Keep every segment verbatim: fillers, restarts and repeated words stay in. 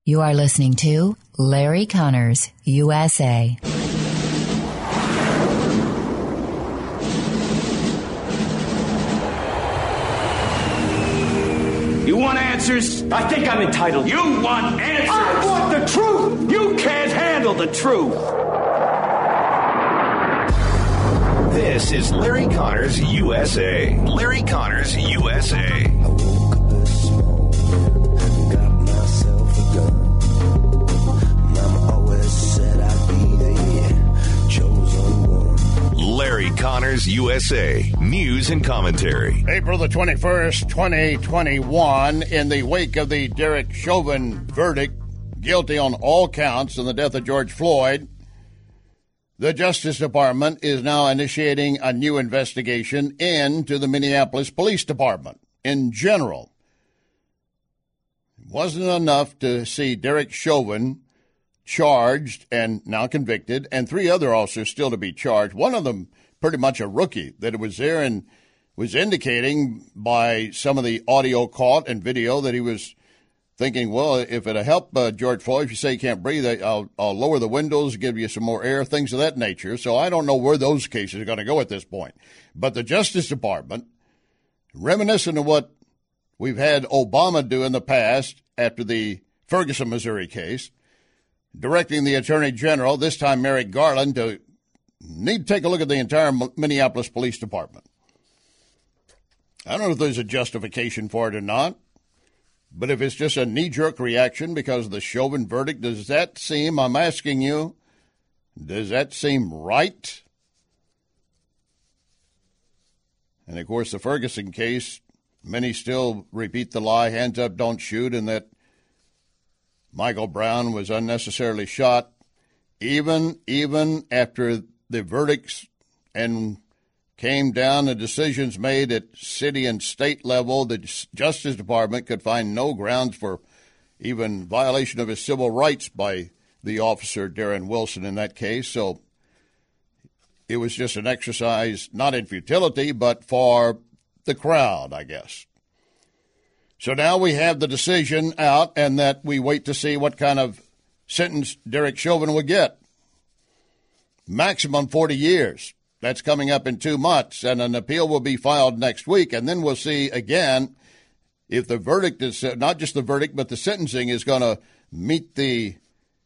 You are listening to Larry Connors, U S A. You want answers? I think I'm entitled. You want answers? I want the truth! You can't handle the truth! This is Larry Connors, U S A. Larry Connors, U S A. I woke up this morning, got myself a gun. Mama always said I'd be the chosen one. Larry Connors, U S A. News and commentary. April the twenty-first, twenty twenty-one, in the wake of the Derek Chauvin verdict, guilty on all counts in the death of George Floyd, the Justice Department is now initiating a new investigation into the Minneapolis Police Department in general. It wasn't enough to see Derek Chauvin charged and now convicted, and three other officers still to be charged. One of them pretty much a rookie, that it was there and was indicating by some of the audio caught and video that he was thinking, well, if it'll help uh, George Floyd, if you say you can't breathe, I'll, I'll lower the windows, give you some more air, things of that nature. So I don't know where those cases are going to go at this point. But the Justice Department, reminiscent of what we've had Obama do in the past after the Ferguson, Missouri case, directing the Attorney General, this time Merrick Garland, to need to take a look at the entire Minneapolis Police Department. I don't know if there's a justification for it or not. But if it's just a knee-jerk reaction because of the Chauvin verdict, does that seem, I'm asking you, does that seem right? And, of course, the Ferguson case, many still repeat the lie, hands up, don't shoot, and that Michael Brown was unnecessarily shot, even, even after the verdicts and came down, the decisions made at city and state level, the Justice Department could find no grounds for even violation of his civil rights by the officer, Darren Wilson, in that case. So it was just an exercise, not in futility, but for the crowd, I guess. So now we have the decision out, and that we wait to see what kind of sentence Derek Chauvin will get. Maximum forty years. That's coming up in two months, and an appeal will be filed next week. And then we'll see again if the verdict is, not just the verdict, but the sentencing is going to meet the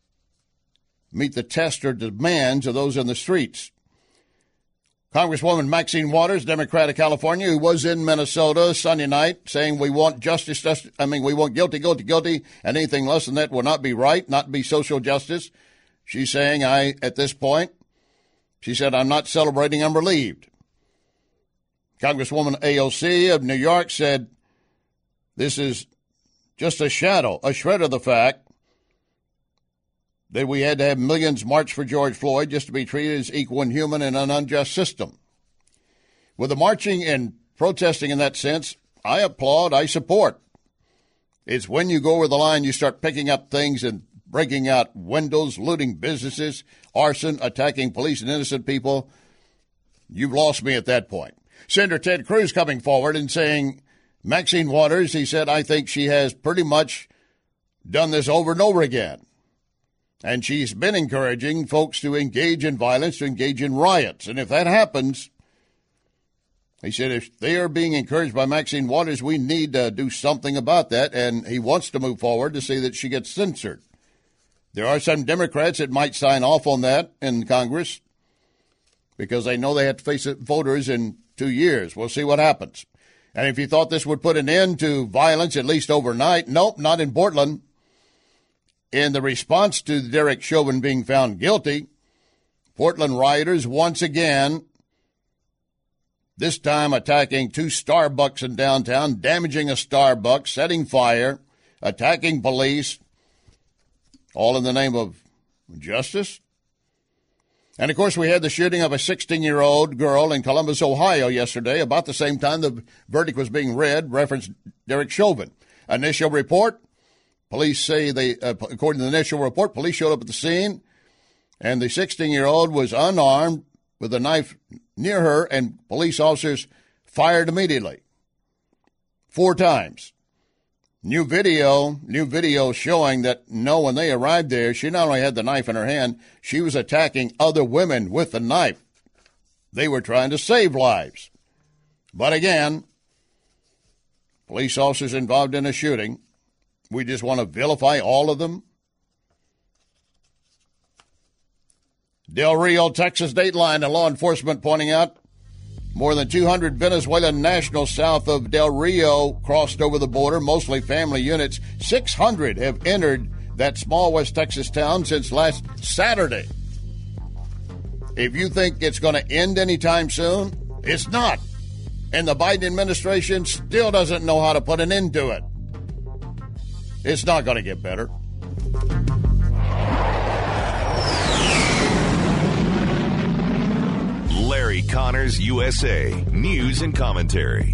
meet the test or demands of those in the streets. Congresswoman Maxine Waters, Democrat of California, who was in Minnesota Sunday night, saying we want justice, justice I mean, we want guilty, guilty, guilty, and anything less than that will not be right, not be social justice. She's saying, I, at this point, she said, I'm not celebrating, I'm relieved. Congresswoman A O C of New York said, this is just a shadow, a shred of the fact that we had to have millions march for George Floyd just to be treated as equal and human in an unjust system. With the marching and protesting in that sense, I applaud, I support. It's when you go over the line, you start picking up things and breaking out windows, looting businesses, arson, attacking police and innocent people. You've lost me at that point. Senator Ted Cruz coming forward and saying, Maxine Waters, he said, I think she has pretty much done this over and over again. And she's been encouraging folks to engage in violence, to engage in riots. And if that happens, he said, if they are being encouraged by Maxine Waters, we need to do something about that. And he wants to move forward to see that she gets censored. There are some Democrats that might sign off on that in Congress because they know they have to face voters in two years. We'll see what happens. And if you thought this would put an end to violence, at least overnight, nope, not in Portland. In the response to Derek Chauvin being found guilty, Portland rioters once again, this time attacking two Starbucks in downtown, damaging a Starbucks, setting fire, attacking police, all in the name of justice. And, of course, we had the shooting of a sixteen-year-old girl in Columbus, Ohio yesterday, about the same time the verdict was being read, referenced Derek Chauvin. Initial report, police say they, uh, according to the initial report, police showed up at the scene, and the sixteen-year-old was unarmed with a knife near her, and police officers fired immediately, four times. New video, new video showing that, no, when they arrived there, she not only had the knife in her hand, she was attacking other women with the knife. They were trying to save lives. But again, police officers involved in a shooting, we just want to vilify all of them. Del Rio, Texas Dateline, and law enforcement pointing out more than two hundred Venezuelan nationals south of Del Rio crossed over the border, mostly family units. six hundred have entered that small West Texas town since last Saturday. If you think it's going to end anytime soon, it's not. And the Biden administration still doesn't know how to put an end to it. It's not going to get better. Larry Connors, U S A. News and commentary.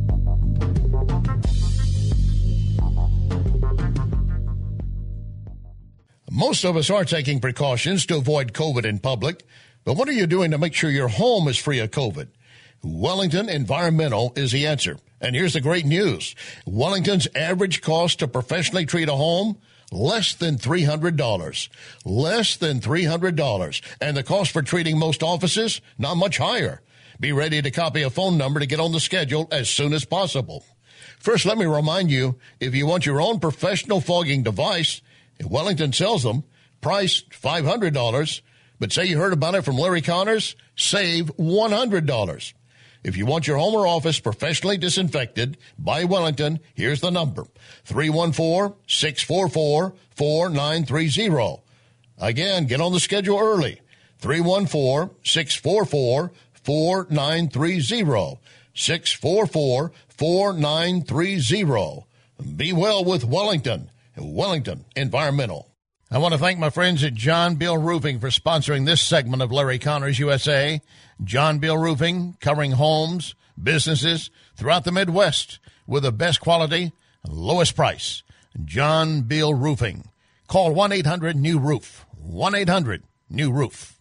Most of us are taking precautions to avoid COVID in public, but what are you doing to make sure your home is free of COVID? Wellington Environmental is the answer. And here's the great news. Wellington's average cost to professionally treat a home, less than three hundred dollars. Less than three hundred dollars. And the cost for treating most offices, not much higher. Be ready to copy a phone number to get on the schedule as soon as possible. First, let me remind you, if you want your own professional fogging device, Wellington sells them, priced five hundred dollars. But say you heard about it from Larry Connors, save one hundred dollars. If you want your home or office professionally disinfected by Wellington, here's the number, three one four, six four four, four nine three zero. Again, get on the schedule early, three one four, six four four, four nine three zero, six four four, four nine three zero. Be well with Wellington, Wellington Environmental. I want to thank my friends at John Bill Roofing for sponsoring this segment of Larry Connors U S A. John Bill Roofing, covering homes, businesses throughout the Midwest with the best quality, lowest price. John Bill Roofing. Call one eight hundred new roof. one eight hundred new roof.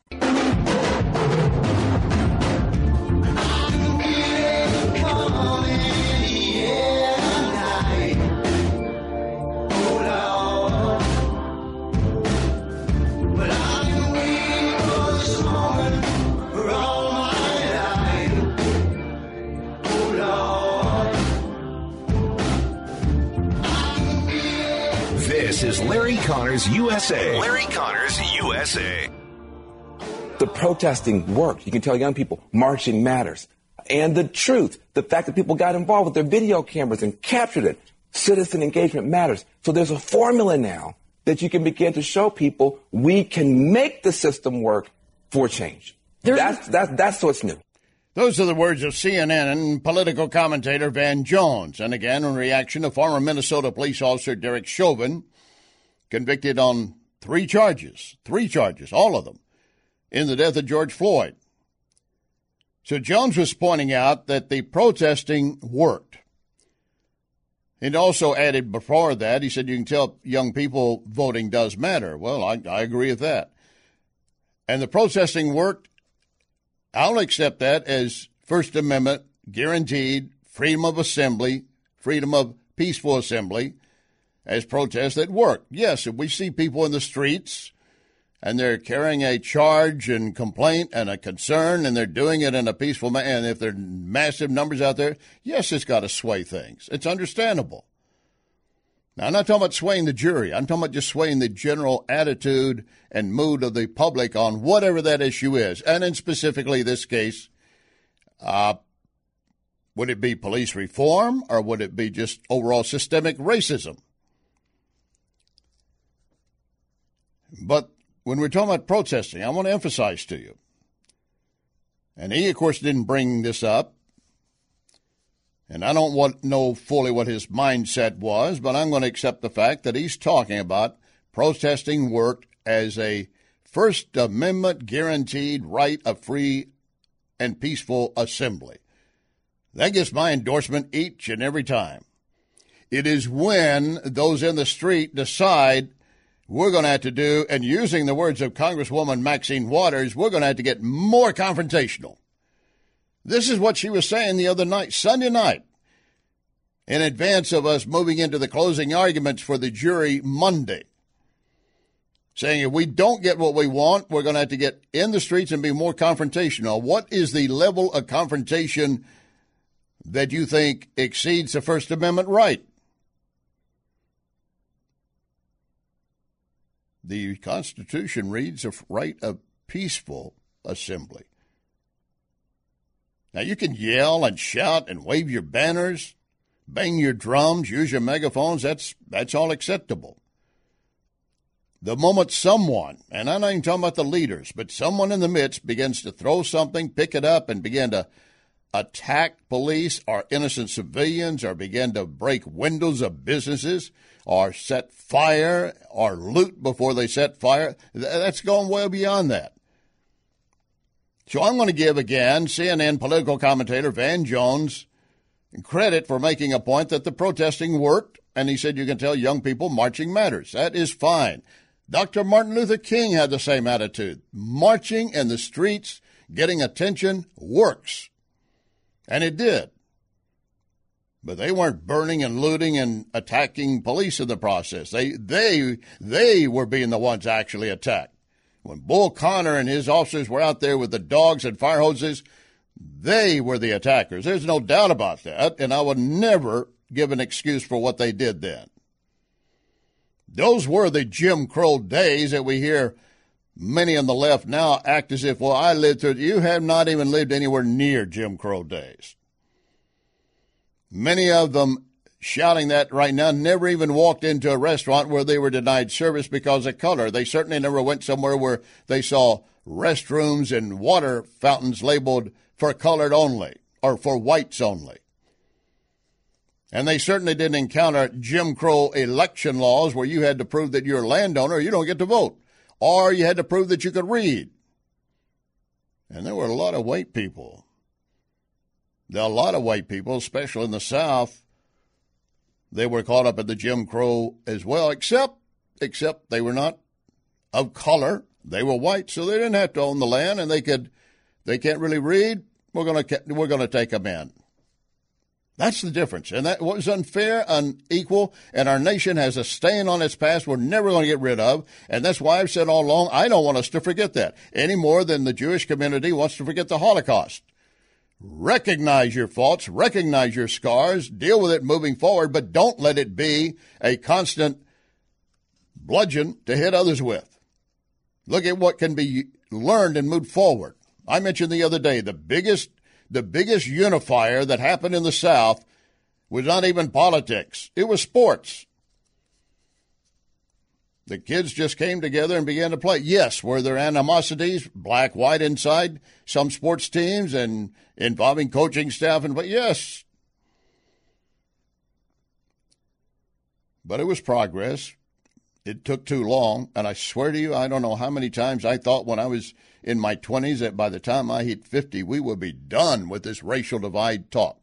This is Larry Connors, U S A. Larry Connors, U S A. The protesting worked. You can tell young people marching matters. And the truth, the fact that people got involved with their video cameras and captured it, citizen engagement matters. So there's a formula now that you can begin to show people we can make the system work for change. That's, that's, that's what's new. Those are the words of C N N political commentator Van Jones. And again, in reaction to former Minnesota police officer Derek Chauvin, convicted on three charges, three charges, all of them, in the death of George Floyd. So Jones was pointing out that the protesting worked. He also added before that, he said, you can tell young people voting does matter. Well, I, I agree with that. And the protesting worked. I'll accept that as First Amendment guaranteed freedom of assembly, freedom of peaceful assembly, as protests that work. Yes, if we see people in the streets and they're carrying a charge and complaint and a concern and they're doing it in a peaceful manner, and if there are massive numbers out there, yes, it's got to sway things. It's understandable. Now, I'm not talking about swaying the jury. I'm talking about just swaying the general attitude and mood of the public on whatever that issue is. And in specifically this case, uh, would it be police reform or would it be just overall systemic racism? But when we're talking about protesting, I want to emphasize to you, and he, of course, didn't bring this up, and I don't want, know fully what his mindset was, but I'm going to accept the fact that he's talking about protesting worked as a First Amendment guaranteed right of free and peaceful assembly. That gets my endorsement each and every time. It is when those in the street decide we're going to have to do, and using the words of Congresswoman Maxine Waters, we're going to have to get more confrontational. This is what she was saying the other night, Sunday night. in advance of us moving into the closing arguments for the jury Monday, saying if we don't get what we want, we're going to have to get in the streets and be more confrontational. What is the level of confrontation that you think exceeds the First Amendment right? The Constitution reads a right of peaceful assembly. Now, you can yell and shout and wave your banners, bang your drums, use your megaphones. That's that's all acceptable. The moment someone, and I'm not even talking about the leaders, but someone in the midst begins to throw something, pick it up, and begin to attack police or innocent civilians, or begin to break windows of businesses, or set fire, or loot before they set fire, that's going well beyond that. So I'm going to give, again, C N N political commentator Van Jones credit for making a point that the protesting worked, and he said you can tell young people marching matters. That is fine. Doctor Martin Luther King had the same attitude. Marching in the streets, getting attention, works. And it did. But they weren't burning and looting and attacking police in the process. They they they were being the ones actually attacked. When Bull Connor and his officers were out there with the dogs and fire hoses, they were the attackers. There's no doubt about that, and I would never give an excuse for what they did then. Those were the Jim Crow days that we hear many on the left now act as if, well, I lived through it. You have not even lived anywhere near Jim Crow days. Many of them shouting that right now never even walked into a restaurant where they were denied service because of color. They certainly never went somewhere where they saw restrooms and water fountains labeled for colored only or for whites only. And they certainly didn't encounter Jim Crow election laws where you had to prove that you're a landowner or you don't get to vote, or you had to prove that you could read. And there were a lot of white people. There are a lot of white people, especially in the South. They were caught up in the Jim Crow as well, except except they were not of color. They were white, so they didn't have to own the land, and they could. They can't really read. We're gonna we're gonna take them in. That's the difference, and that was unfair, unequal, and our nation has a stain on its past we're never going to get rid of, and that's why I've said all along I don't want us to forget that any more than the Jewish community wants to forget the Holocaust. Recognize your faults, recognize your scars, deal with it moving forward, but don't let it be a constant bludgeon to hit others with. Look at what can be learned and moved forward. I mentioned the other day the biggest the biggest unifier that happened in the South was not even politics. It was sports. The kids just came together and began to play. Yes, were there animosities, black, white inside some sports teams and involving coaching staff? And but yes. But it was progress. It took too long. And I swear to you, I don't know how many times I thought when I was in my twenties that by the time I hit fifty, we would be done with this racial divide talk.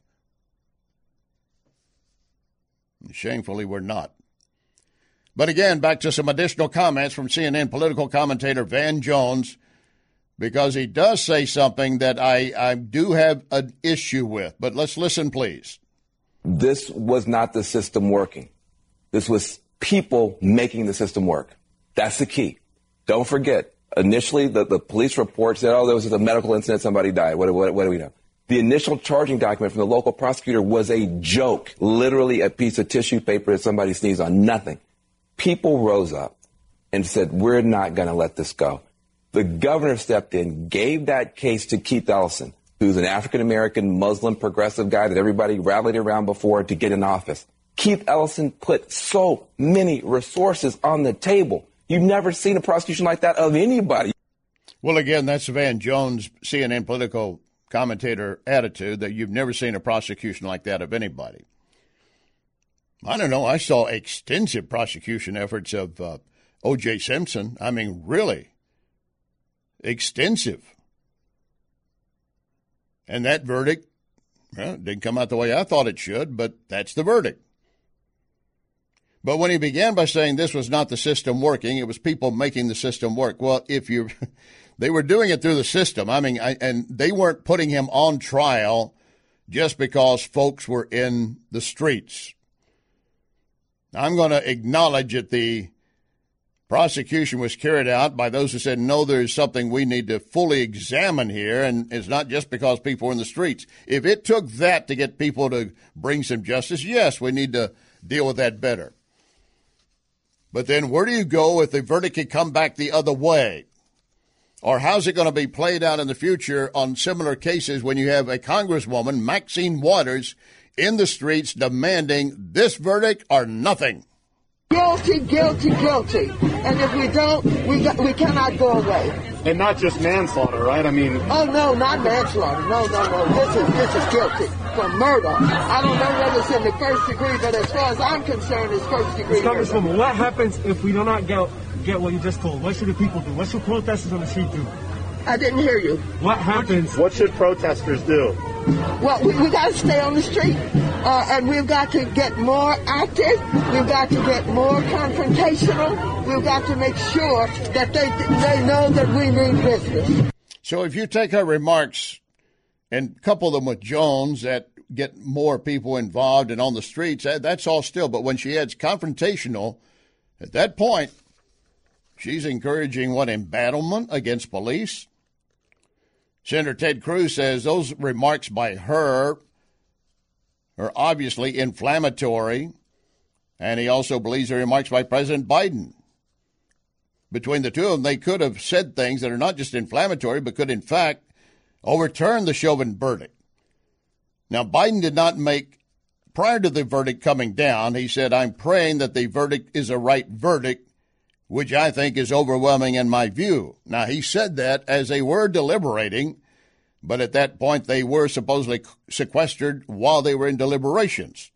And shamefully, we're not. But again, back to some additional comments from C N N political commentator Van Jones, because he does say something that I, I do have an issue with. But let's listen, please. This was not the system working. This was people making the system work. That's the key. Don't forget, initially the, the police report said, oh, there was just a medical incident, somebody died. What, what, what do we know? The initial charging document from the local prosecutor was a joke, literally a piece of tissue paper that somebody sneezed on, nothing. People rose up and said, we're not going to let this go. The governor stepped in, gave that case to Keith Ellison, who's an African-American Muslim progressive guy that everybody rallied around before to get in office. Keith Ellison put so many resources on the table. You've never seen a prosecution like that of anybody. Well, again, that's Van Jones, C N N political commentator attitude, that you've never seen a prosecution like that of anybody. I don't know. I saw extensive prosecution efforts of uh, O J Simpson. I mean, really extensive. And that verdict, well, didn't come out the way I thought it should, but that's the verdict. But when he began by saying this was not the system working, it was people making the system work. Well, if you, they were doing it through the system. I mean, I, and they weren't putting him on trial just because folks were in the streets. I'm going to acknowledge that the prosecution was carried out by those who said, no, there's something we need to fully examine here, and it's not just because people were in the streets. If it took that to get people to bring some justice, yes, we need to deal with that better. But then where do you go if the verdict could come back the other way? Or how's it going to be played out in the future on similar cases when you have a Congresswoman, Maxine Waters, in the streets demanding this verdict or nothing? Guilty, guilty, guilty. And if we don't, we got, we cannot go away. And not just manslaughter, right? I mean... Oh, no, not manslaughter. No, no, no. This is this is guilty for murder. I don't know whether it's in the first degree, but as far as I'm concerned, it's first degree murder. Congresswoman, what happens if we do not get, get what you just told? What should the people do? What should protesters on the street do? I didn't hear you. What happens? What should protesters do? Well, we, we got to stay on the street, uh, and we've got to get more active. We've got to get more confrontational. We've got to make sure that they they know that we mean business. So if you take her remarks and couple them with Jones, that get more people involved and on the streets, that, that's all still. But when she adds confrontational, at that point, she's encouraging what, embattlement against police? Senator Ted Cruz says those remarks by her are obviously inflammatory, and he also believes the remarks by President Biden. Between the two of them, they could have said things that are not just inflammatory, but could, in fact, overturn the Chauvin verdict. Now, Biden did not make, prior to the verdict coming down, he said, I'm praying that the verdict is a right verdict, which I think is overwhelming in my view. Now, he said that as they were deliberating, but at that point they were supposedly sequestered while they were in deliberations.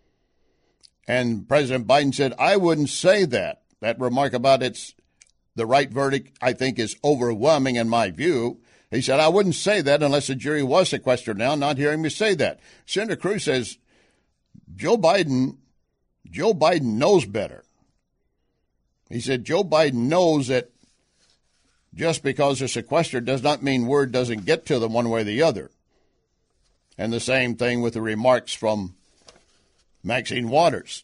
And President Biden said, I wouldn't say that. That remark about it's the right verdict, I think, is overwhelming in my view. He said, I wouldn't say that unless the jury was sequestered now, not hearing me say that. Senator Cruz says, Joe Biden, Joe Biden knows better. He said Joe Biden knows that just because they're sequestered does not mean word doesn't get to them one way or the other. And the same thing with the remarks from Maxine Waters.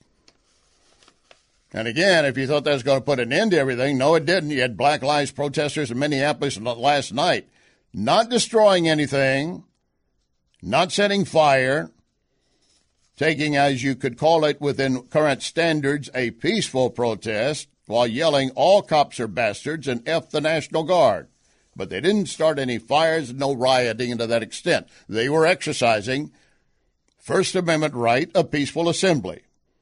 And again, if you thought that was going to put an end to everything, no, it didn't. You had Black Lives protesters in Minneapolis last night, not destroying anything, not setting fire, taking, as you could call it within current standards, a peaceful protest, while yelling, all cops are bastards and F the National Guard. But they didn't start any fires, no rioting to that extent. They were exercising First Amendment right of peaceful assembly.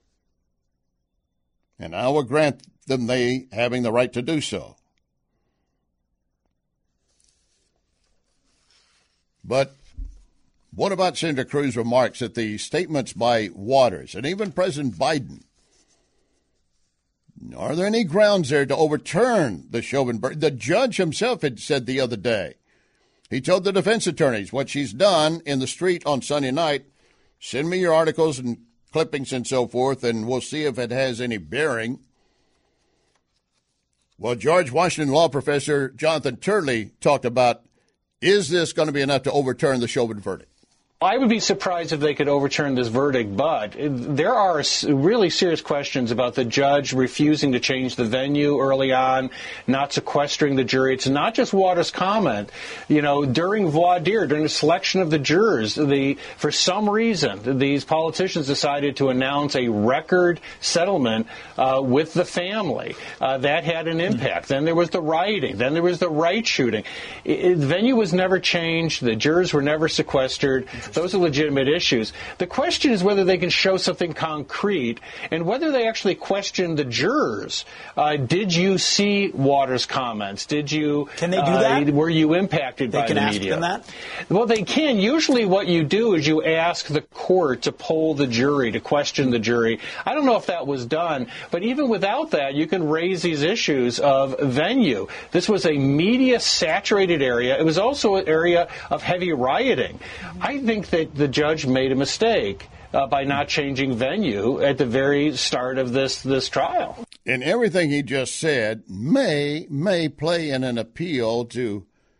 And I will grant them they having the right to do so. But what about Senator Cruz's remarks that the statements by Waters and even President Biden, are there any grounds there to overturn the Chauvin verdict? The judge himself had said the other day, he told the defense attorneys what she's done in the street on Sunday night, send me your articles and clippings and so forth, and we'll see if it has any bearing. Well, George Washington law professor Jonathan Turley talked about, is this going to be enough to overturn the Chauvin verdict? I would be surprised if they could overturn this verdict, but there are really serious questions about the judge refusing to change the venue early on, not sequestering the jury. It's not just Waters' comment. You know, during voir dire, during the selection of the jurors, the for some reason, these politicians decided to announce a record settlement uh, with the family. Uh, that had an impact. Then there was the rioting. Then there was the right shooting. It, the venue was never changed. The jurors were never sequestered. Those are legitimate issues. The question is whether they can show something concrete and whether they actually question the jurors. Uh, did you see Waters' comments? Did you? Can they do that? Uh, were you impacted they by the media? They can ask them that? Well, they can. Usually what you do is you ask the court to poll the jury, to question the jury. I don't know if that was done, but even without that, you can raise these issues of venue. This was a media-saturated area. It was also an area of heavy rioting. I think that the judge made a mistake uh, by not changing venue at the very start of this this trial. And everything he just said may may play in an appeal to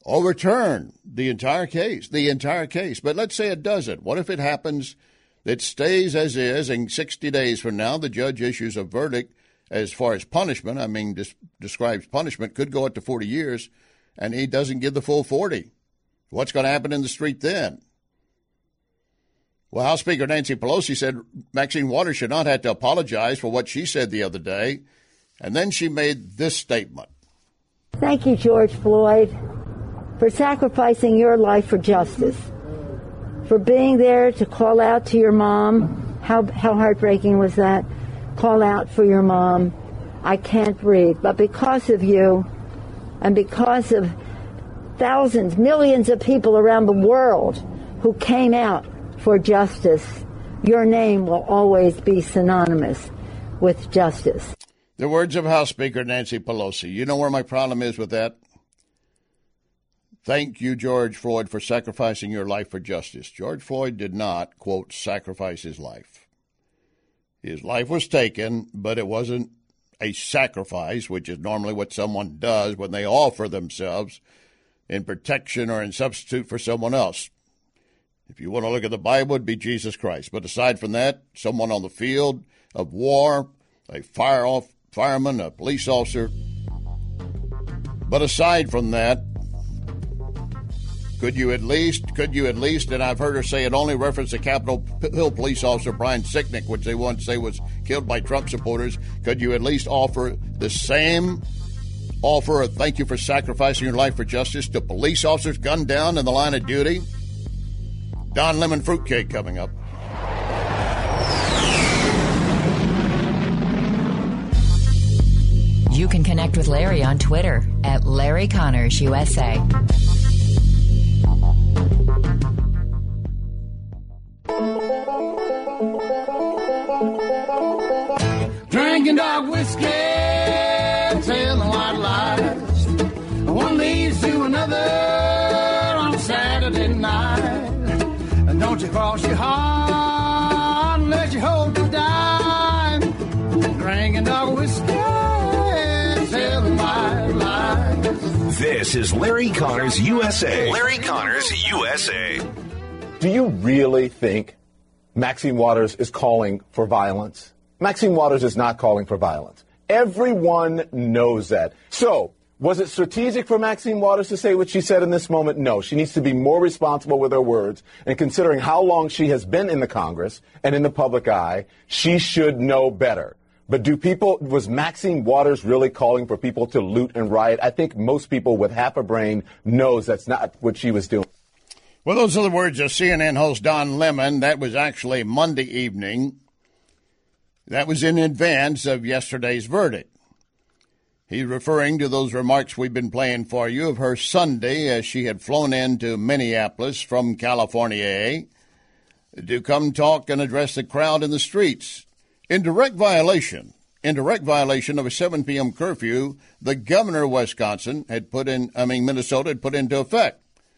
overturn the entire case, the entire case. But let's say it doesn't. What if it happens, it stays as is, and sixty days from now the judge issues a verdict as far as punishment, I mean, des- describes punishment, could go up to forty years, and he doesn't give the full forty. What's going to happen in the street then? Well, House Speaker Nancy Pelosi said Maxine Waters should not have to apologize for what she said the other day, and then she made this statement. Thank you, George Floyd, for sacrificing your life for justice, for being there to call out to your mom. How, how heartbreaking was that? Call out for your mom. I can't breathe. But because of you, and because of thousands, millions of people around the world who came out for justice, your name will always be synonymous with justice. The words of House Speaker Nancy Pelosi. You know where my problem is with that? Thank you, George Floyd, for sacrificing your life for justice. George Floyd did not, quote, sacrifice his life. His life was taken, but it wasn't a sacrifice, which is normally what someone does when they offer themselves in protection or in substitute for someone else. If you want to look at the Bible, it'd be Jesus Christ. But aside from that, someone on the field of war, a fire off, fireman, a police officer. But aside from that, could you at least, could you at least, and I've heard her say it only referenced the Capitol Hill police officer Brian Sicknick, which they once say was killed by Trump supporters, could you at least offer the same offer of thank you for sacrificing your life for justice to police officers gunned down in the line of duty? Don Lemon Fruitcake coming up. You can connect with Larry on Twitter at Larry Connors U S A. Drinking dog whiskey, telling white lies. One leads to another on Saturday night. And don't you cross your heart unless you hold the dime. Drinking dog whiskey, telling white lies. This is Larry Connors U S A. Larry Connors U S A. Do you really think Maxine Waters is calling for violence? Maxine Waters is not calling for violence. Everyone knows that. So, was it strategic for Maxine Waters to say what she said in this moment? No. She needs to be more responsible with her words. And considering how long she has been in the Congress and in the public eye, she should know better. But do people, was Maxine Waters really calling for people to loot and riot? I think most people with half a brain knows that's not what she was doing. Well, those are the words of C N N host Don Lemon. That was actually Monday evening. That was in advance of yesterday's verdict. He's referring to those remarks we've been playing for you of her Sunday as she had flown into Minneapolis from California to come talk and address the crowd in the streets. In direct violation, in direct violation of a seven p.m. curfew, the governor of Wisconsin had put in, I mean, Minnesota had put into effect.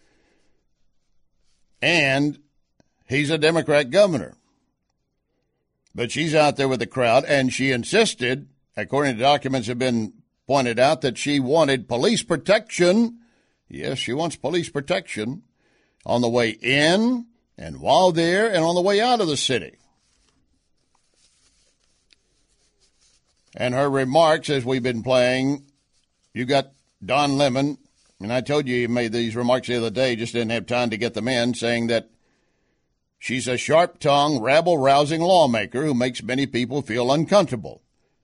And he's a Democrat governor. But she's out there with the crowd, and she insisted, according to documents that have been pointed out, that she wanted police protection. Yes, she wants police protection on the way in and while there and on the way out of the city. And her remarks, as we've been playing, you got Don Lemon, and I told you he made these remarks the other day, just didn't have time to get them in, saying that she's a sharp-tongued, rabble-rousing lawmaker who makes many people feel uncomfortable.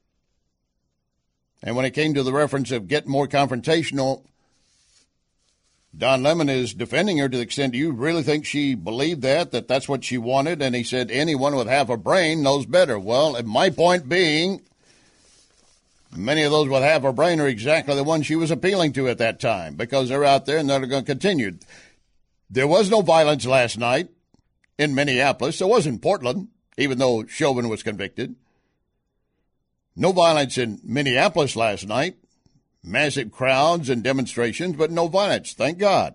And when it came to the reference of get more confrontational, Don Lemon is defending her to the extent, do you really think she believed that, that that's what she wanted? And he said, anyone with half a brain knows better. Well, my point being, many of those with half a brain are exactly the ones she was appealing to at that time because they're out there and they're going to continue. There was no violence last night in Minneapolis. There was in Portland, even though Chauvin was convicted. No violence in Minneapolis last night. Massive crowds and demonstrations, but no violence, thank God.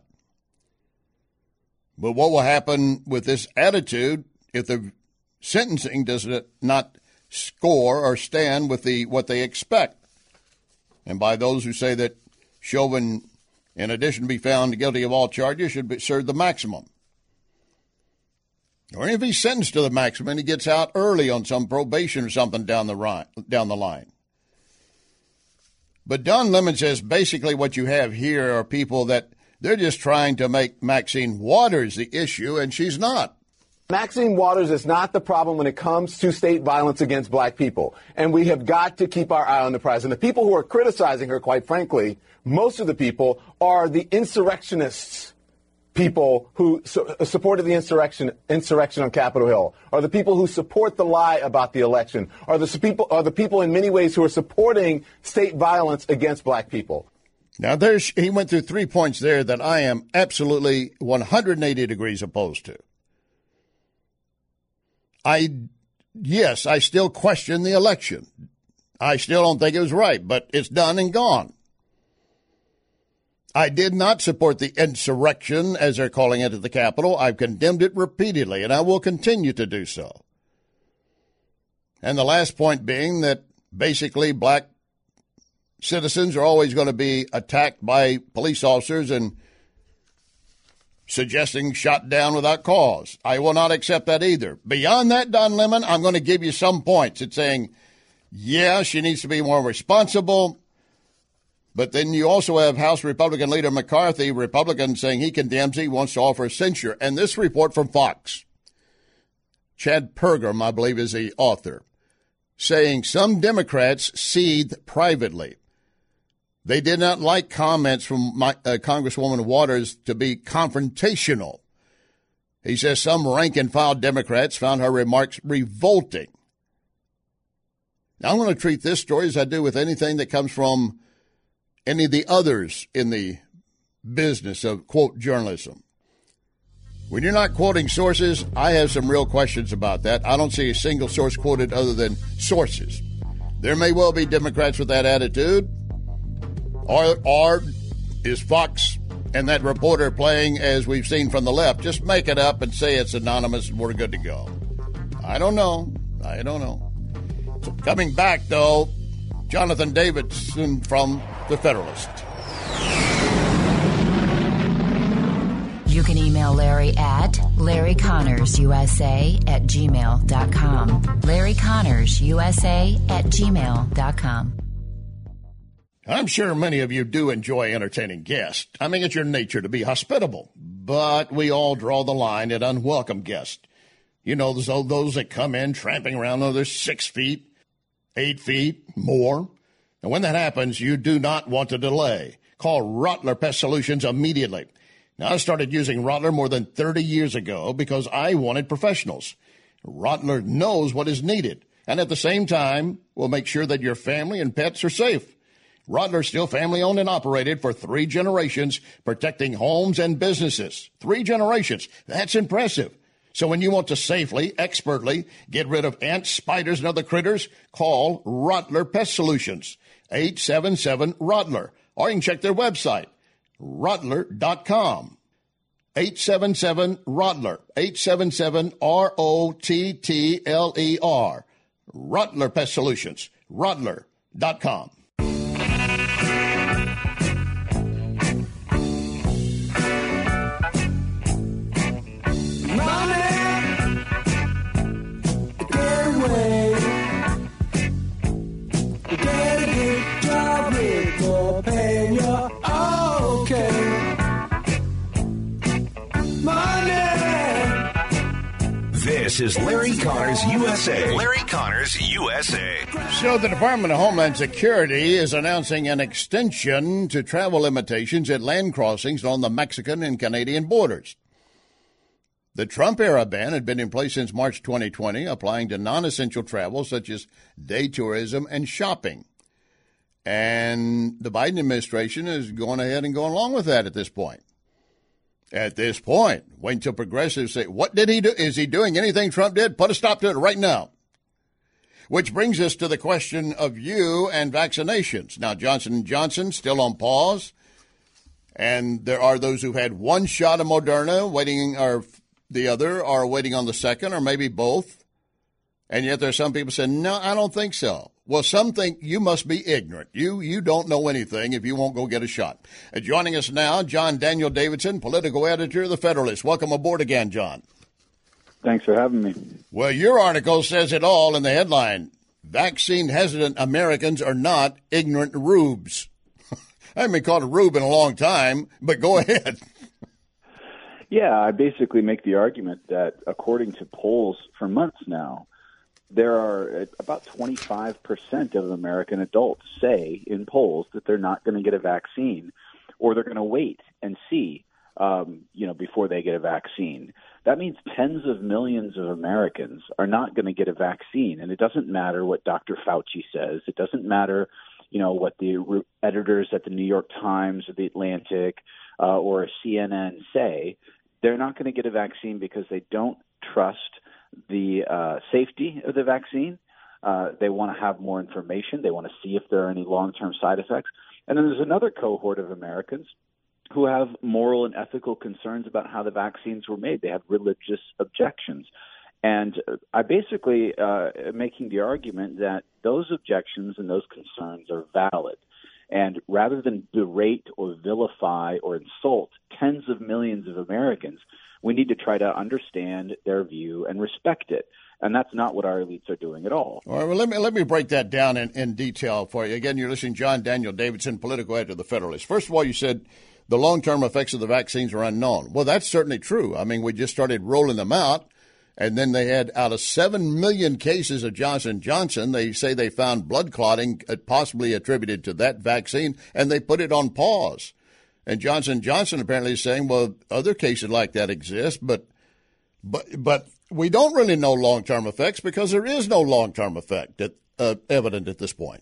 But what will happen with this attitude if the sentencing does not score or stand with the what they expect? And by those who say that Chauvin in addition to be found guilty of all charges, should be served the maximum. Or if he's sentenced to the maximum and he gets out early on some probation or something down the line, down the line. But Don Lemon says basically what you have here are people that they're just trying to make Maxine Waters the issue, and she's not. Maxine Waters is not the problem when it comes to state violence against black people. And we have got to keep our eye on the prize. And the people who are criticizing her, quite frankly, most of the people are the insurrectionists. People who su- supported the insurrection insurrection on Capitol Hill, are the people who support the lie about the election, are the people are the people in many ways who are supporting state violence against black people. Now, there's he went through three points there that I am absolutely one hundred eighty degrees opposed to. I, yes, I still question the election. I still don't think it was right, but it's done and gone. I did not support the insurrection, as they're calling it, at the Capitol. I've condemned it repeatedly, and I will continue to do so. And the last point being that basically black citizens are always going to be attacked by police officers and suggesting shot down without cause. I will not accept that either. Beyond that, Don Lemon, I'm going to give you some points. It's saying, yeah, she needs to be more responsible. But then you also have House Republican Leader McCarthy, Republican, saying he condemns, he wants to offer censure. And this report from Fox, Chad Pergram, I believe, is the author, saying some Democrats seethed privately. They did not like comments from my, uh, Congresswoman Waters to be confrontational. He says some rank-and-file Democrats found her remarks revolting. Now, I'm going to treat this story as I do with anything that comes from any of the others in the business of, quote, journalism. When you're not quoting sources, I have some real questions about that. I don't see a single source quoted other than sources. There may well be Democrats with that attitude. Or, or is Fox and that reporter playing, as we've seen from the left, just make it up and say it's anonymous and we're good to go? I don't know. I don't know. So coming back, though, Jonathan Davidson from The Federalist. You can email Larry at Larry Connors U S A at gmail dot com. Larry Connors U S A at gmail dot com. I'm sure many of you do enjoy entertaining guests. I mean, it's your nature to be hospitable, but we all draw the line at unwelcome guests. You know, those, those that come in tramping around, oh, they're six feet, eight feet, more. And when that happens, you do not want to delay. Call Rottler Pest Solutions immediately. Now, I started using Rottler more than thirty years ago because I wanted professionals. Rottler knows what is needed, and at the same time will make sure that your family and pets are safe. Rottler is still family-owned and operated for three generations, protecting homes and businesses. Three generations. That's impressive. So when you want to safely, expertly get rid of ants, spiders, and other critters, call Rottler Pest Solutions, eight seven seven, Rottler. Or you can check their website, rottler dot com. eight seven seven, Rottler, eight seven seven, R O T T L E R. Rottler Pest Solutions, rottler dot com. This is Larry Connors U S A. Larry Connors U S A. So the Department of Homeland Security is announcing an extension to travel limitations at land crossings on the Mexican and Canadian borders. The Trump-era ban had been in place since March twenty twenty, applying to non-essential travel such as day tourism and shopping. And the Biden administration is going ahead and going along with that at this point. At this point, wait until progressives say, what did he do? Is he doing anything Trump did? Put a stop to it right now. Which brings us to the question of you and vaccinations. Now, Johnson and Johnson still on pause. And there are those who've had one shot of Moderna waiting, or the other, are waiting on the second, or maybe both. And yet there are some people saying, no, I don't think so. Well, some think you must be ignorant. You you don't know anything if you won't go get a shot. Uh, joining us now, John Daniel Davidson, political editor of The Federalist. Welcome aboard again, John. Thanks for having me. Well, your article says it all in the headline. Vaccine-hesitant Americans are not ignorant rubes. I haven't been called a rube in a long time, but go ahead. Yeah, I basically make the argument that according to polls for months now, there are about twenty-five percent of American adults say in polls that they're not going to get a vaccine, or they're going to wait and see, um, you know, before they get a vaccine. That means tens of millions of Americans are not going to get a vaccine, and it doesn't matter what Doctor Fauci says. It doesn't matter, you know, what the re- editors at the New York Times or the Atlantic uh, or C N N say. They're not going to get a vaccine because they don't trust the uh, safety of the vaccine. Uh, they want to have more information. They want to see if there are any long-term side effects. And then there's another cohort of Americans who have moral and ethical concerns about how the vaccines were made. They have religious objections. And I basically uh, am making the argument that those objections and those concerns are valid. And rather than berate or vilify or insult tens of millions of Americans, we need to try to understand their view and respect it. And that's not what our elites are doing at all. All right, well, let me let me break that down in, in detail for you. Again, you're listening to John Daniel Davidson, political editor of The Federalist. First of all, you said the long-term effects of the vaccines are unknown. Well, that's certainly true. I mean, we just started rolling them out, and then they had, out of seven million cases of Johnson and Johnson, they say they found blood clotting possibly attributed to that vaccine, and they put it on pause. And Johnson and Johnson apparently is saying, well, other cases like that exist, but but but we don't really know long-term effects because there is no long-term effect that, uh, evident at this point.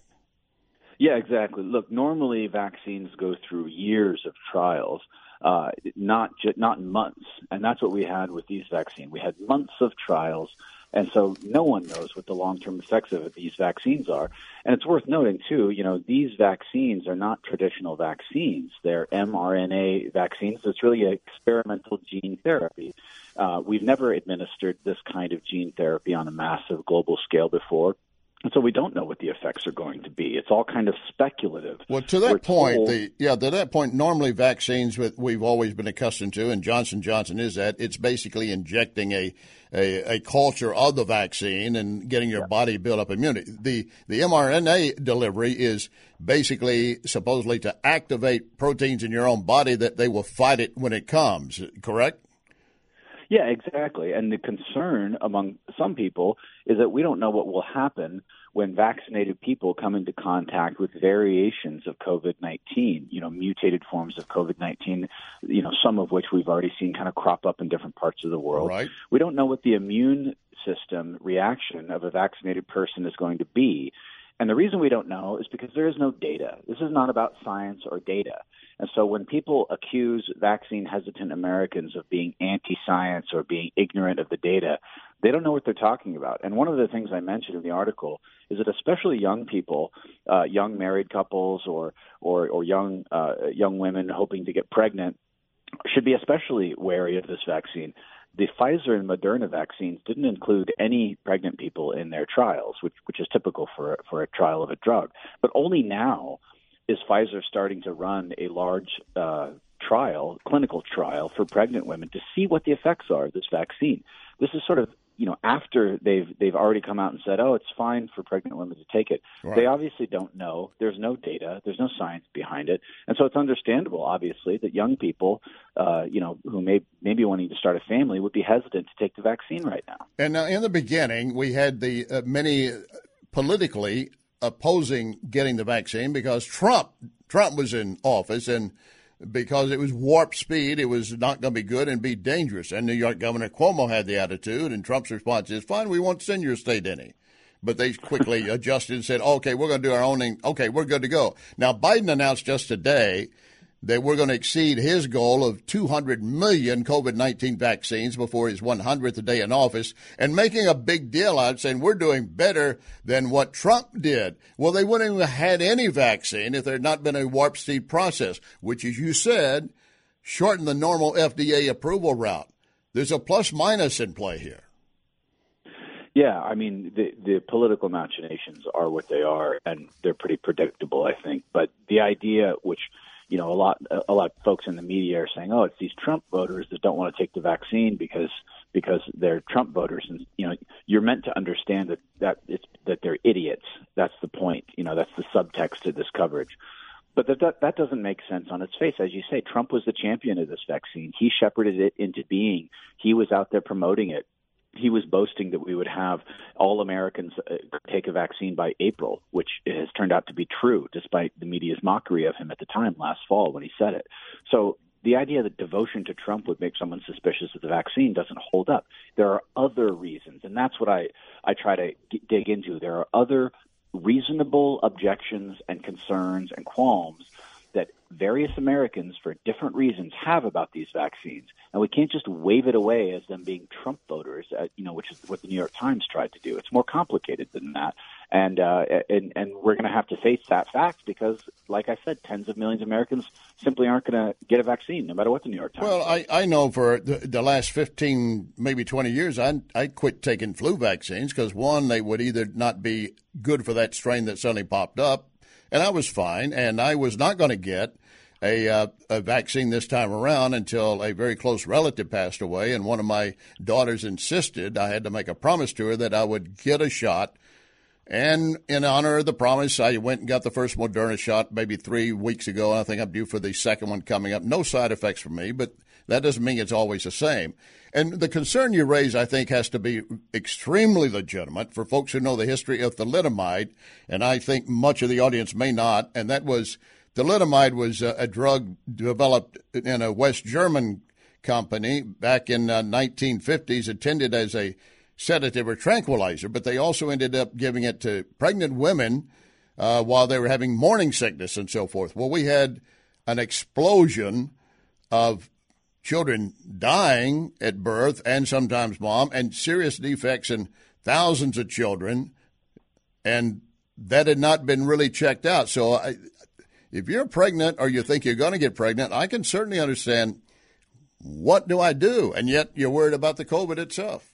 Yeah, exactly. Look, normally vaccines go through years of trials, uh, not ju- not months, and that's what we had with these vaccines. We had months of trials, and so no one knows what the long-term effects of these vaccines are. And it's worth noting, too, you know, these vaccines are not traditional vaccines. They're mRNA vaccines. It's really an experimental gene therapy. Uh, we've never administered this kind of gene therapy on a massive global scale before. And so we don't know what the effects are going to be. It's all kind of speculative. Well, to that We're point, told, the yeah, to that point, normally vaccines that we've always been accustomed to, and Johnson and Johnson is that, it's basically injecting a, a, a culture of the vaccine and getting your yeah. body build up immunity. The the mRNA delivery is basically supposedly to activate proteins in your own body that they will fight it when it comes, correct? Yeah, exactly. And the concern among some people is that we don't know what will happen when vaccinated people come into contact with variations of COVID nineteen, you know, mutated forms of COVID nineteen, you know, some of which we've already seen kind of crop up in different parts of the world. Right. We don't know what the immune system reaction of a vaccinated person is going to be. And the reason we don't know is because there is no data. This is not about science or data. And so when people accuse vaccine-hesitant Americans of being anti-science or being ignorant of the data, they don't know what they're talking about. And one of the things I mentioned in the article is that especially young people, uh, young married couples or or, or young uh, young women hoping to get pregnant should be especially wary of this vaccine. The Pfizer and Moderna vaccines didn't include any pregnant people in their trials, which which is typical for for a trial of a drug. But only now is Pfizer starting to run a large uh, trial, clinical trial for pregnant women to see what the effects are of this vaccine. This is sort of, you know, after they've they've already come out and said, oh, it's fine for pregnant women to take it. Right. They obviously don't know. There's no data. There's no science behind it. And so it's understandable, obviously, that young people, uh, you know, who may maybe wanting to start a family would be hesitant to take the vaccine right now. And now in the beginning, we had the uh, many politically opposing getting the vaccine because Trump Trump was in office, and because it was warp speed, it was not going to be good and be dangerous. And New York Governor Cuomo had the attitude, and Trump's response is, fine, we won't send your state any. But they quickly adjusted and said, okay, we're going to do our own thing. Okay, we're good to go. Now, Biden announced just today that we're going to exceed his goal of two hundred million COVID nineteen vaccines before his one hundredth day in office, and making a big deal out, saying we're doing better than what Trump did. Well, they wouldn't have had any vaccine if there had not been a warp speed process, which, as you said, shortened the normal F D A approval route. There's a plus minus in play here. Yeah, I mean, the, the political machinations are what they are, and they're pretty predictable, I think. But the idea, which, you know, a lot a lot of folks in the media are saying, oh, it's these Trump voters that don't want to take the vaccine because because they're Trump voters. And, you know, you're meant to understand that, that, it's, that they're idiots. That's the point. You know, that's the subtext to this coverage. But that, that that doesn't make sense on its face. As you say, Trump was the champion of this vaccine. He shepherded it into being. He was out there promoting it. He was boasting that we would have all Americans take a vaccine by April, which has turned out to be true, despite the media's mockery of him at the time last fall when he said it. So the idea that devotion to Trump would make someone suspicious of the vaccine doesn't hold up. There are other reasons, and that's what I, I try to dig into. There are other reasonable objections and concerns and qualms that various Americans, for different reasons, have about these vaccines. And we can't just wave it away as them being Trump voters, uh, you know, which is what the New York Times tried to do. It's more complicated than that. And uh, and, and we're going to have to face that fact because, like I said, tens of millions of Americans simply aren't going to get a vaccine, no matter what the New York Times Well, says. I, I know for the, the last fifteen, maybe twenty years, I, I quit taking flu vaccines because, one, they would either not be good for that strain that suddenly popped up, and I was fine, and I was not going to get a, uh, a vaccine this time around until a very close relative passed away, and one of my daughters insisted I had to make a promise to her that I would get a shot. And in honor of the promise, I went and got the first Moderna shot maybe three weeks ago, and I think I'm due for the second one coming up. No side effects for me, but that doesn't mean it's always the same. And the concern you raise, I think, has to be extremely legitimate for folks who know the history of thalidomide, and I think much of the audience may not, and that was thalidomide was a, a drug developed in a West German company back in the uh, nineteen fifties, intended as a sedative or tranquilizer, but they also ended up giving it to pregnant women uh, while they were having morning sickness and so forth. Well, we had an explosion of children dying at birth and sometimes mom, and serious defects in thousands of children, and that had not been really checked out. So I, if you're pregnant or you think you're going to get pregnant, I can certainly understand, what do I do? And yet you're worried about the COVID itself.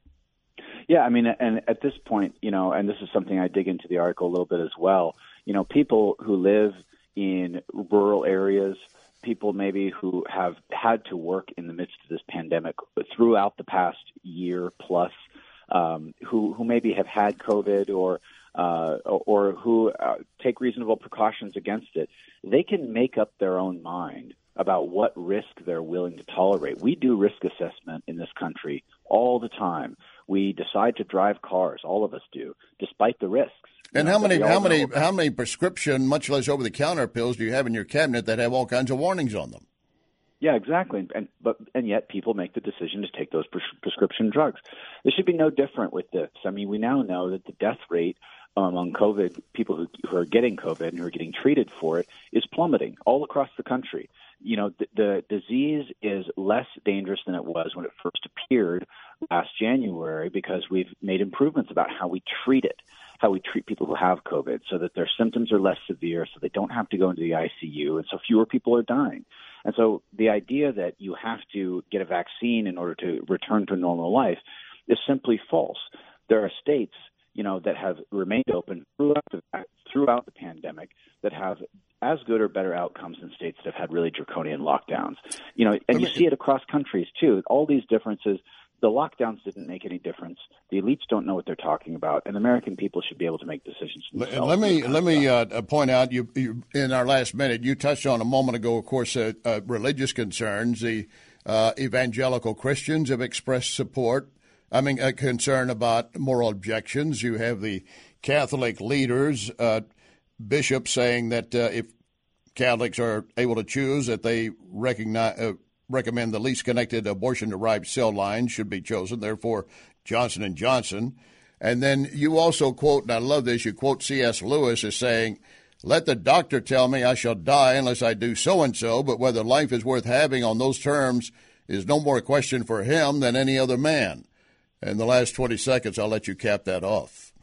Yeah, I mean, and at this point, you know, and this is something I dig into the article a little bit as well, you know, people who live in rural areas, people maybe who have had to work in the midst of this pandemic throughout the past year plus, um, who, who maybe have had COVID or uh, or who uh, take reasonable precautions against it, they can make up their own mind about what risk they're willing to tolerate. We do risk assessment in this country all the time. We decide to drive cars, all of us do, despite the risks. And how many, how many, how many prescription, much less over-the-counter pills do you have in your cabinet that have all kinds of warnings on them? Yeah, exactly. And but and yet people make the decision to take those pres- prescription drugs. This should be no different with this. I mean, we now know that the death rate among COVID, people who, who are getting COVID and who are getting treated for it, is plummeting all across the country. You know, the, the disease is less dangerous than it was when it first appeared last January because we've made improvements about how we treat it, how we treat people who have COVID so that their symptoms are less severe, so they don't have to go into the I C U, and so fewer people are dying. And so the idea that you have to get a vaccine in order to return to normal life is simply false. There are states, you know, that have remained open throughout the, throughout the pandemic that have as good or better outcomes than states that have had really draconian lockdowns. You know, and you see it across countries too. All these differences. The lockdowns didn't make any difference. The elites don't know what they're talking about, and American people should be able to make decisions themselves. Let me let me uh, point out, you, you in our last minute, you touched on a moment ago, of course, uh, uh, religious concerns. The uh, evangelical Christians have expressed support. I mean, a concern about moral objections. You have the Catholic leaders, uh, bishops saying that uh, if Catholics are able to choose, that they recognize. Uh, recommend the least connected abortion-derived cell line should be chosen, therefore Johnson and Johnson. And then you also quote, and I love this, you quote C S. Lewis as saying, let the doctor tell me I shall die unless I do so-and-so, but whether life is worth having on those terms is no more a question for him than any other man. In the last twenty seconds, I'll let you cap that off.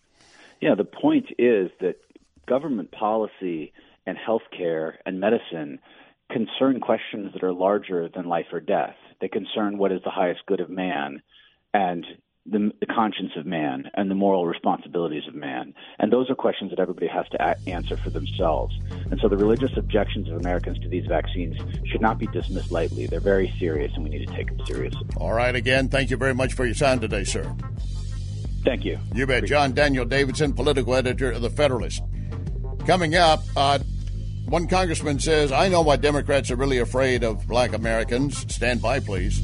Yeah, the point is that government policy and healthcare and medicine concern questions that are larger than life or death. They concern what is the highest good of man. And the, the conscience of man and the moral responsibilities of man. And those are questions that everybody has to a- answer for themselves. And so the religious objections of Americans to these vaccines should not be dismissed lightly. They're very serious, and we need to take them seriously. All right, again, thank you very much for your time today, sir. Thank you. You bet. John Daniel Davidson, political editor of The Federalist. Coming up, uh, one congressman says, I know why Democrats are really afraid of black Americans. Stand by, please.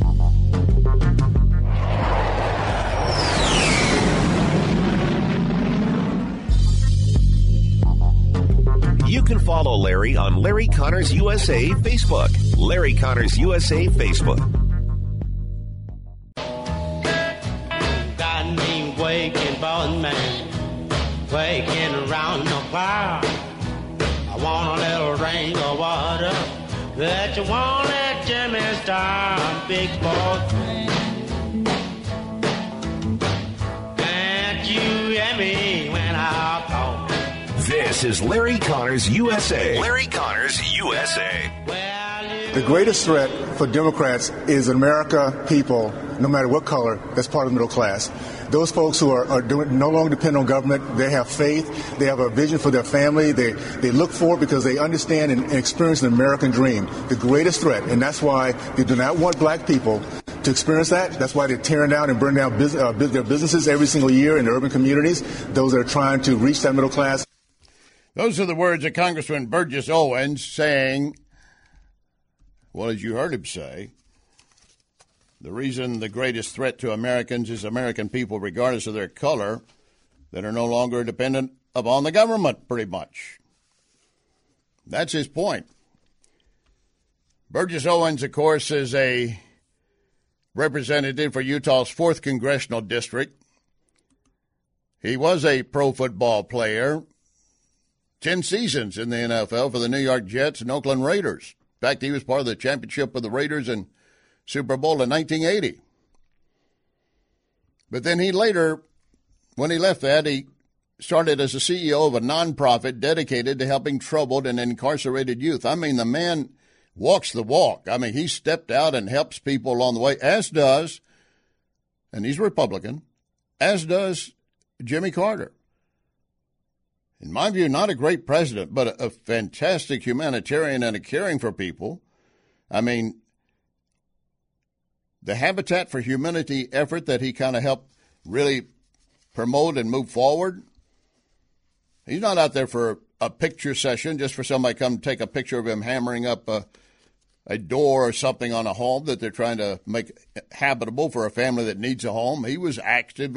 You can follow Larry on Larry Connors U S A Facebook. Larry Connors U S A Facebook. Got me waking, boss man, waking around the clock. I want a little rain or water that you won't let Jimmy stop, big boss. Can't you hear me when I call? This is Larry Connors U S A. Larry Connors U S A. The greatest threat for Democrats is America people, no matter what color, that's part of the middle class. Those folks who are, are doing, no longer depend on government, they have faith, they have a vision for their family, they, they look for it because they understand and, and experience the American dream, the greatest threat. And that's why they do not want black people to experience that. That's why they're tearing down and burning down bus- uh, their businesses every single year in the urban communities, those that are trying to reach that middle class. Those are the words of Congressman Burgess Owens saying, well, as you heard him say, the reason the greatest threat to Americans is American people, regardless of their color, that are no longer dependent upon the government, pretty much. That's his point. Burgess Owens, of course, is a representative for Utah's fourth Congressional District. He was a pro football player. Ten seasons in the N F L for the New York Jets and Oakland Raiders. In fact, he was part of the championship of the Raiders in Super Bowl in nineteen eighty. But then he later, when he left that, he started as a C E O of a nonprofit dedicated to helping troubled and incarcerated youth. I mean, the man walks the walk. I mean, he stepped out and helps people along the way, as does, and he's Republican, as does Jimmy Carter. In my view, not a great president, but a, a fantastic humanitarian and a caring for people. I mean, the Habitat for Humanity effort that he kind of helped really promote and move forward, he's not out there for a picture session, just for somebody to come take a picture of him hammering up a, a door or something on a home that they're trying to make habitable for a family that needs a home. He was actively